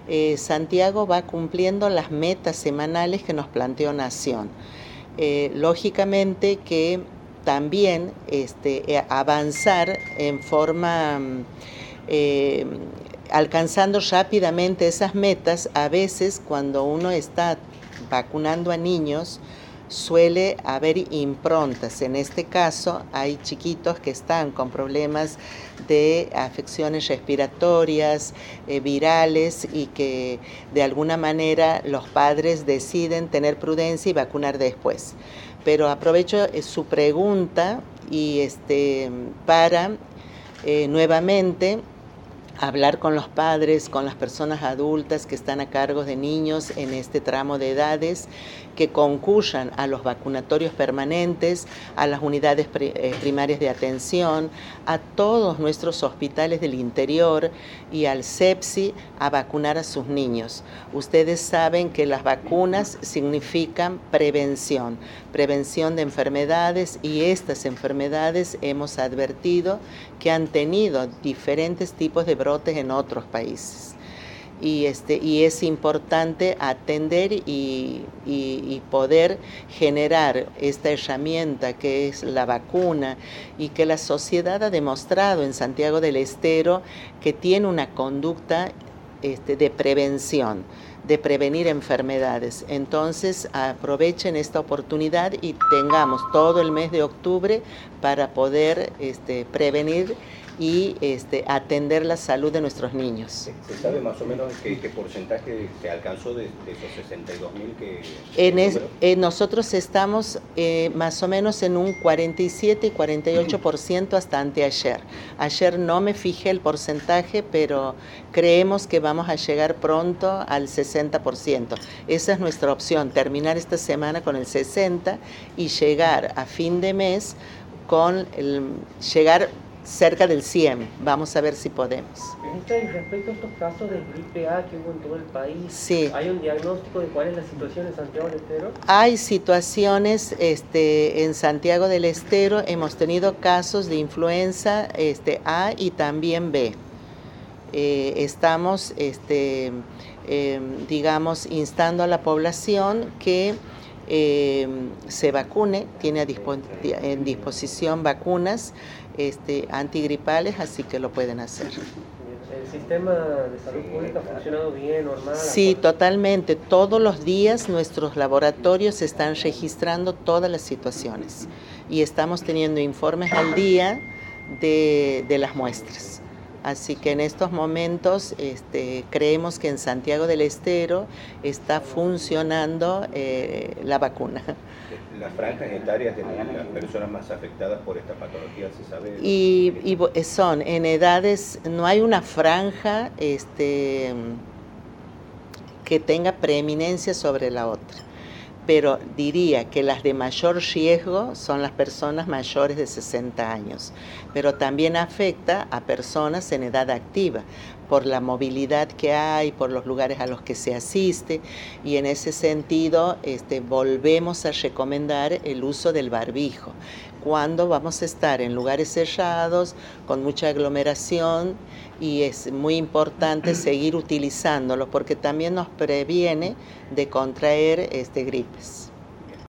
Santiago va cumpliendo las metas semanales que nos planteó Nación. Lógicamente que también avanzar en forma alcanzando rápidamente esas metas. A veces cuando uno está vacunando a niños suele haber improntas. En este caso hay chiquitos que están con problemas de afecciones respiratorias, virales, y que de alguna manera los padres deciden tener prudencia y vacunar después. Pero aprovecho su pregunta y para nuevamente hablar con los padres, con las personas adultas que están a cargo de niños en este tramo de edades, que concurran a los vacunatorios permanentes, a las unidades primarias de atención, a todos nuestros hospitales del interior y al CEPSI a vacunar a sus niños. Ustedes saben que las vacunas significan prevención de enfermedades, y estas enfermedades hemos advertido que han tenido diferentes tipos de brotes en otros países. Y es importante atender y poder generar esta herramienta que es la vacuna, y que la sociedad ha demostrado en Santiago del Estero que tiene una conducta de prevención, de prevenir enfermedades. Entonces aprovechen esta oportunidad y tengamos todo el mes de octubre para poder prevenir y atender la salud de nuestros niños. ¿Se sabe más o menos qué porcentaje se alcanzó de esos 62.000 que... Nosotros estamos más o menos en un 47 y 48% hasta anteayer. Ayer no me fijé el porcentaje, pero creemos que vamos a llegar pronto al 60%. Esa es nuestra opción, terminar esta semana con el 60% y llegar a fin de mes con llegar cerca del 100. Vamos a ver si podemos. Respecto a estos casos de gripe A que hubo en todo el país, sí. ¿Hay un diagnóstico de cuál es la situación en Santiago del Estero? Hay situaciones en Santiago del Estero. Hemos tenido casos de influenza A y también B. Estamos, digamos, instando a la población que se vacune. Tiene en disposición vacunas antigripales, así que lo pueden hacer. ¿El sistema de salud pública ha funcionado bien, normal? Sí, totalmente. Todos los días nuestros laboratorios están registrando todas las situaciones y estamos teniendo informes al día de las muestras. Así que en estos momentos creemos que en Santiago del Estero está funcionando la vacuna. ¿Las franjas etarias de las personas más afectadas por esta patología se sabe? Y son en edades, no hay una franja que tenga preeminencia sobre la otra, pero diría que las de mayor riesgo son las personas mayores de 60 años, pero también afecta a personas en edad activa, por la movilidad que hay, por los lugares a los que se asiste, y en ese sentido volvemos a recomendar el uso del barbijo cuando vamos a estar en lugares cerrados, con mucha aglomeración, y es muy importante seguir utilizándolo porque también nos previene de contraer gripes.